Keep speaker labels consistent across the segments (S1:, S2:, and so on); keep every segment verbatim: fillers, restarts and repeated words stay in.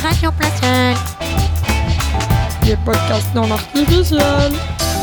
S1: Radio Platel.
S2: Les podcasts non artificiels.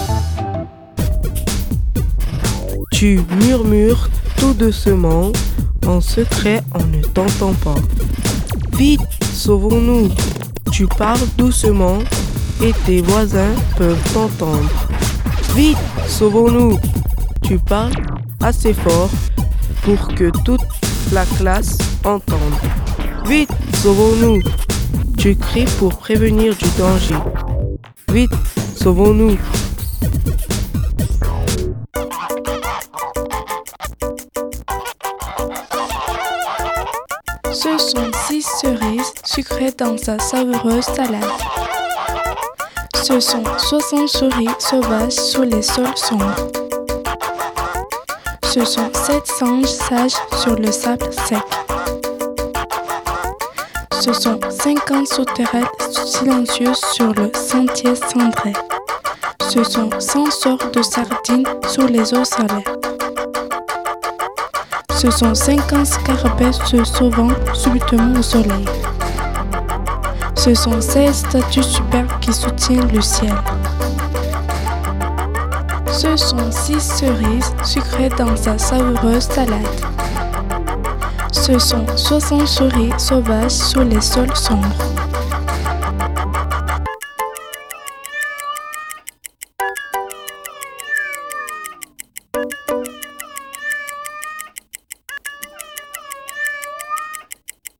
S3: Tu murmures tout doucement, en secret on ne t'entend pas. Vite, sauvons-nous. Tu parles doucement et tes voisins peuvent t'entendre. Vite, sauvons-nous. Tu parles assez fort pour que toute la classe entende. Vite, sauvons-nous. Tu cries pour prévenir du danger. Vite, sauvons-nous.
S4: Ce sont six cerises sucrées dans sa savoureuse salade. Ce sont soixante souris sauvages sous les sols sombres. Ce sont sept singes sages sur le sable sec. Ce sont cinquante sauterelles silencieuses sur le sentier cendré. Ce sont cent sortes de sardines sous les eaux salées. Ce sont cinquante scarabées se sauvant subitement au soleil. Ce sont seize statues superbes qui soutiennent le ciel. Ce sont six cerises sucrées dans sa savoureuse salade. Ce sont soixante souris sauvages sous les sols sombres.